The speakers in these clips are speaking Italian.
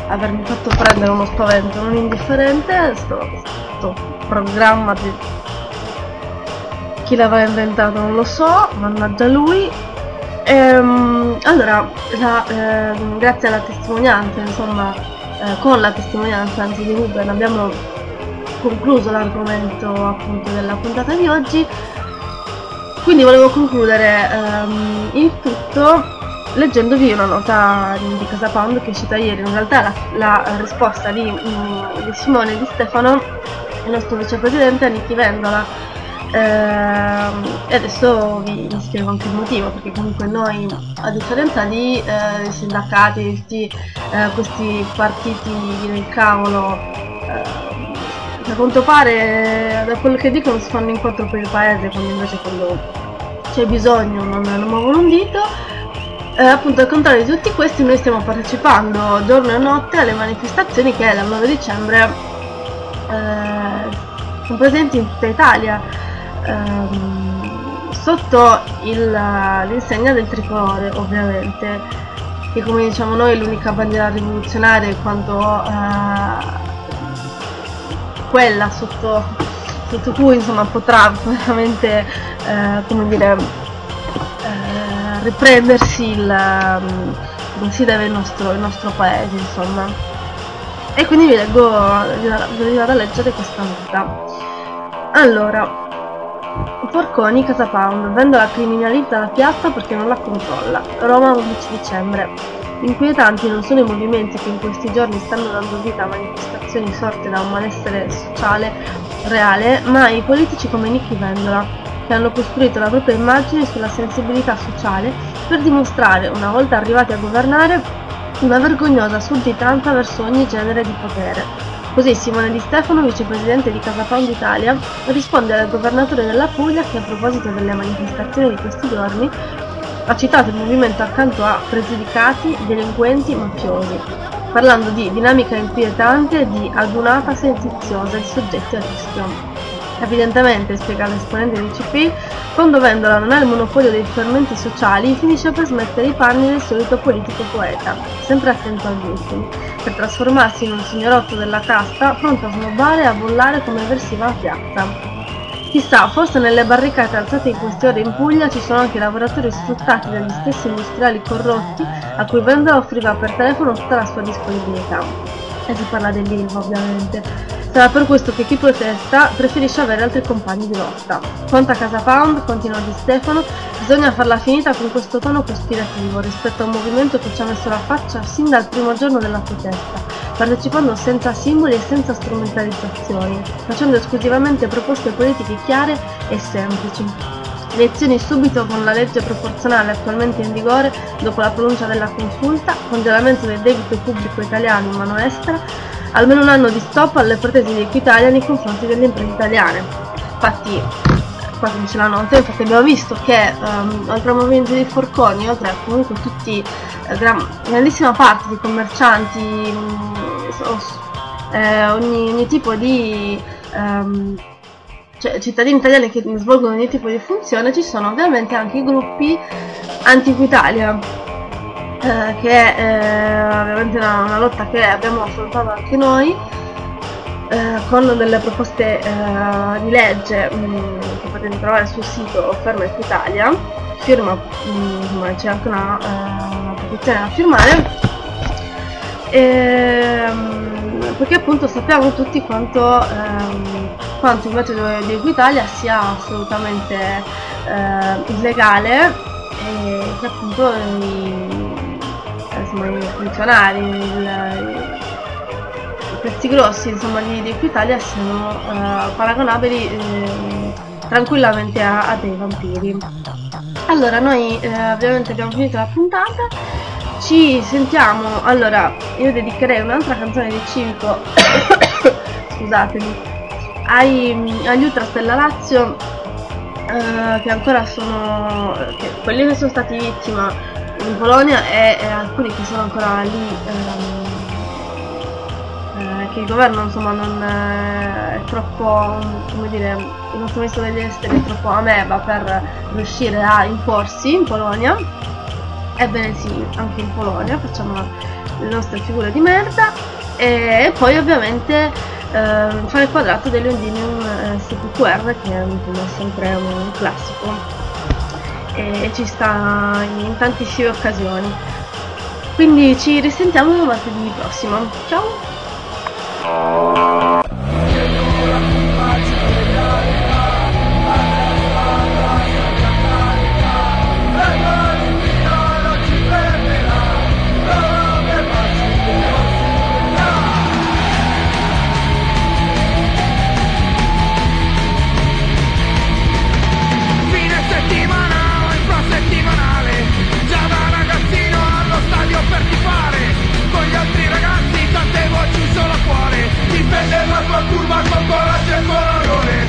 avermi fatto prendere uno spavento non indifferente, sto programma di chi l'avrà inventato non lo so, mannaggia lui. Allora, grazie alla testimonianza, insomma, con la testimonianza anzi di Ruben abbiamo concluso l'argomento appunto della puntata di oggi. Quindi volevo concludere il tutto leggendovi una nota di Casa Pound che è uscita ieri. In realtà la risposta di Simone e di Stefano, il nostro vicepresidente, a Nichi Vendola. E adesso vi spiego anche il motivo, perché comunque noi, a differenza di sindacati, questi partiti del cavolo, a quanto pare da quello che dicono si fanno incontro per il paese, quando invece quando c'è bisogno non muovono un dito. Appunto, al contrario di tutti questi, noi stiamo partecipando giorno e notte alle manifestazioni che dal 9 dicembre sono presenti in tutta Italia, sotto l'insegna del tricolore, ovviamente, che come diciamo noi è l'unica bandiera rivoluzionaria, in quanto quella sotto cui insomma potrà veramente come dire riprendersi come si deve il nostro paese, insomma. E quindi vi vado a leggere questa nota. Allora, Forconi, Casa Pound, Vendola criminalizza la piazza perché non la controlla. Roma, 11 dicembre. Inquietanti non sono i movimenti che in questi giorni stanno dando vita a manifestazioni sorte da un malessere sociale reale, ma i politici come Nichi Vendola, che hanno costruito la propria immagine sulla sensibilità sociale per dimostrare, una volta arrivati a governare, una vergognosa sudditanza verso ogni genere di potere. Così Simone Di Stefano, vicepresidente di Casa Pound Italia, risponde al governatore della Puglia che, a proposito delle manifestazioni di questi giorni, ha citato il movimento accanto a pregiudicati, delinquenti, mafiosi, parlando di dinamica inquietante e di adunata sentiziosa di soggetti a rischio. Evidentemente, spiega l'esponente del CP, quando Vendola non ha il monopolio dei fermenti sociali, finisce per smettere i panni del solito politico poeta, sempre attento agli ultimi, per trasformarsi in un signorotto della casta, pronto a snobbare e a bollare come versiva a piazza. Chissà, forse nelle barricate alzate in queste ore in Puglia ci sono anche lavoratori sfruttati dagli stessi industriali corrotti a cui Vendola offriva per telefono tutta la sua disponibilità. E si parla dell'Ilva, ovviamente. Sarà per questo che chi protesta preferisce avere altri compagni di lotta. Quanto a Casa Pound, continua Di Stefano, bisogna farla finita con questo tono cospirativo rispetto a un movimento che ci ha messo la faccia sin dal primo giorno della protesta, partecipando senza simboli e senza strumentalizzazioni, facendo esclusivamente proposte politiche chiare e semplici. Elezioni subito con la legge proporzionale attualmente in vigore dopo la pronuncia della consulta, congelamento del debito pubblico italiano in mano estera, almeno un anno di stop alle pretese di Equitalia nei confronti delle imprese italiane. Infatti, qua dice la nota, infatti abbiamo visto che oltre al movimento dei Forconi, oltre a comunque tutti, grandissima parte di commercianti, ogni tipo di cittadini italiani che svolgono ogni tipo di funzione, ci sono ovviamente anche i gruppi anti-Equitalia, che è ovviamente una lotta che abbiamo affrontato anche noi, con delle proposte di legge che potete trovare sul sito Ferma Equitalia, firma, c'è anche una petizione da firmare, perché appunto sappiamo tutti quanto il metodo di Equitalia sia assolutamente illegale, e che appunto i funzionari, i pezzi grossi insomma di Equitalia siano paragonabili tranquillamente a dei vampiri. Allora, noi ovviamente abbiamo finito la puntata, ci sentiamo. Allora, io dedicherei un'altra canzone di Civico scusatemi, agli Ultras della Lazio, che ancora sono quelli che sono stati vittima in Polonia, e alcuni che sono ancora lì, che il governo insomma non è troppo, come dire, il nostro ministro degli esteri è troppo ameba per riuscire a imporsi in Polonia. Ebbene sì, anche in Polonia facciamo le nostre figure di merda, e poi ovviamente fare il quadrato delle ondine SPQR, che è sempre un classico e ci sta in tantissime occasioni. Quindi ci risentiamo martedì prossimo. Ciao! La tua curva con coraggio e con onore.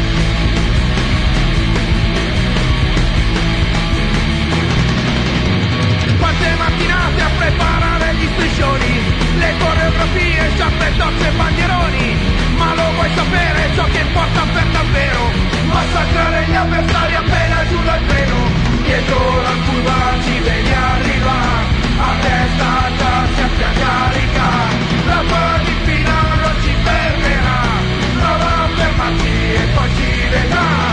Quante mattinate a preparare gli striscioni, le coreografie, sciarpe, torce e bandieroni. Ma lo vuoi sapere ciò che importa per davvero? Massacrare gli avversari appena giù dal treno. Dietro la curva ci vedi arrivare, a testa alta sempre a carica. La tua di fila non ci fermerà, prova a fermarci e poi ci vedrà.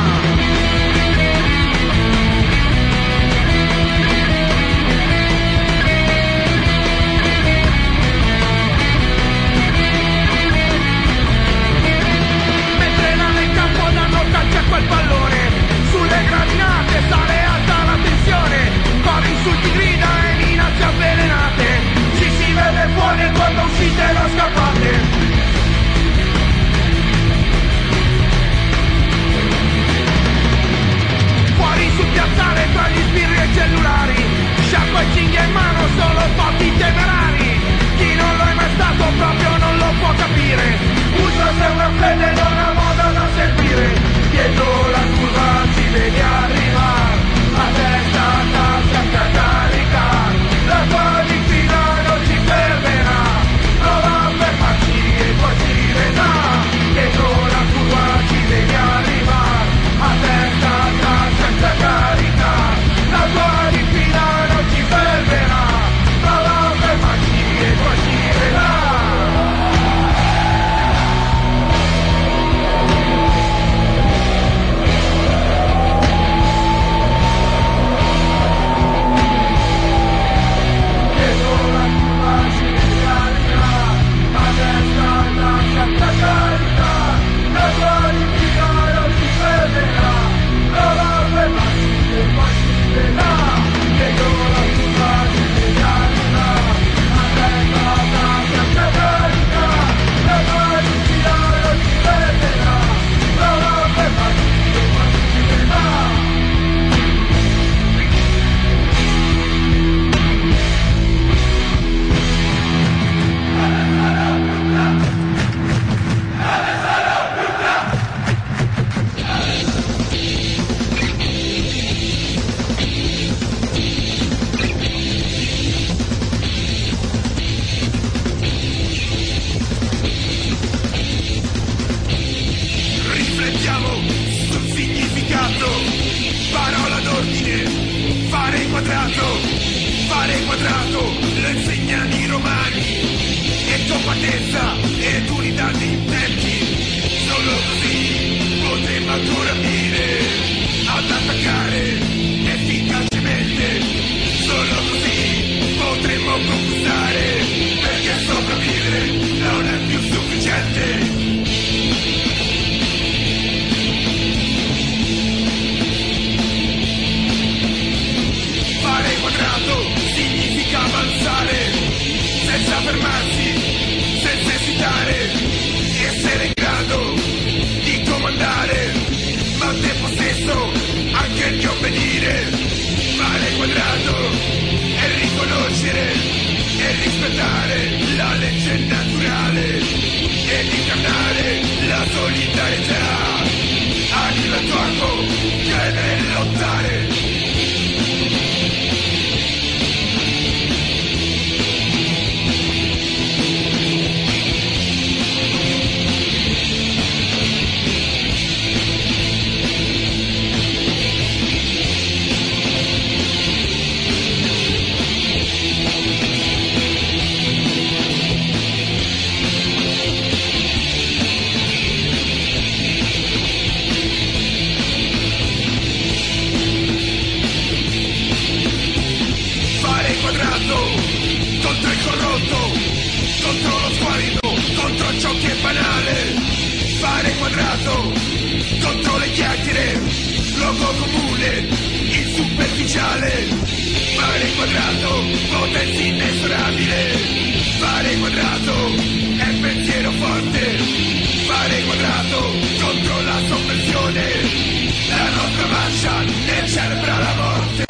Mentre là nel campo danno calcio a quel pallone, sulle gradinate sale alta la tensione, cori, insulti, grida e minacce avvelenate. Ci si vede fuori quando uscite non scappate. Fuori sul piazzale tra gli sbirri e cellulari, sciacqua e cinghia in mano, solo pochi temerari. Chi non lo è mai stato proprio non lo può capire. Ultra sei una fede ed una moda da servire. Dietro la curva ci vedi arrivare, a testa alta sempre a caricare. La tua di fila non ci fermerà, prova a fermarci e poi ci vedrà. Dietro la curva ci vedi arrivare, a testa alta sempre a caricare. La tua di fila non ci fermerà, prova a fermarci e poi ci vedrà. quadrato contro le chiacchiere, luogo comune, insuperficiale. Fare quadrato, potenza inesorabile. Fare quadrato è pensiero forte. Fare quadrato contro la soppressione. La nostra marcia ne celebra la morte.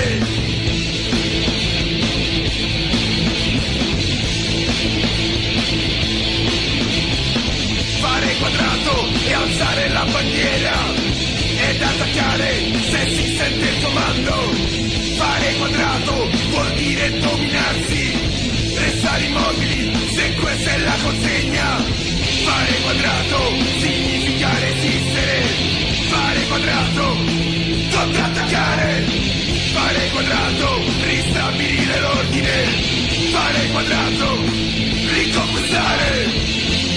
Fare quadrato e alzare la bandiera ed attaccare se si sente il comando. Fare quadrato vuol dire dominarsi, restare immobili se questa è la consegna. Fare quadrato significa resistere. Fare quadrato, contrattaccare. Fare quadrato, ristabilire l'ordine. Fare quadrato, riconquistare.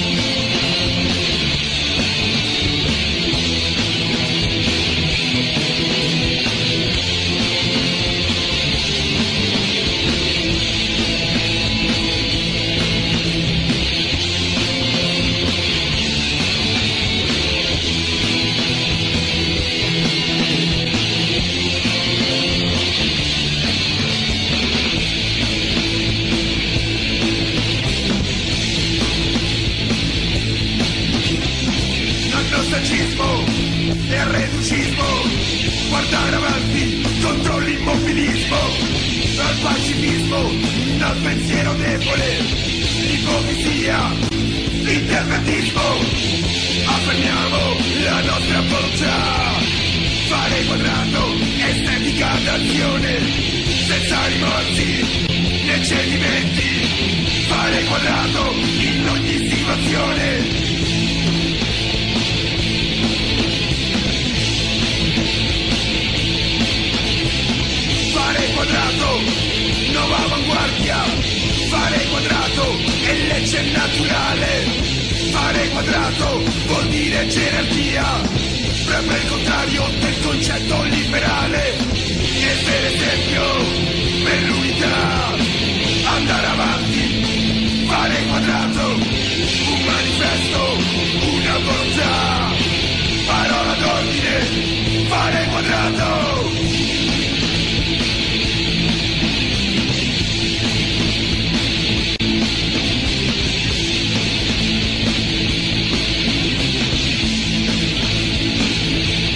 E reducismo, guardare avanti contro l'immobilismo, al pacifismo, dal pensiero debole, l'ipocrisia, l'interventismo. Affermiamo la nostra volontà. Fare quadrato, estetica d'azione, senza rimorsi né cedimenti. Fare quadrato in ogni situazione. Fare quadrato, nuova avanguardia. Fare quadrato è legge naturale. Fare quadrato vuol dire gerarchia, proprio il contrario del concetto liberale. Essere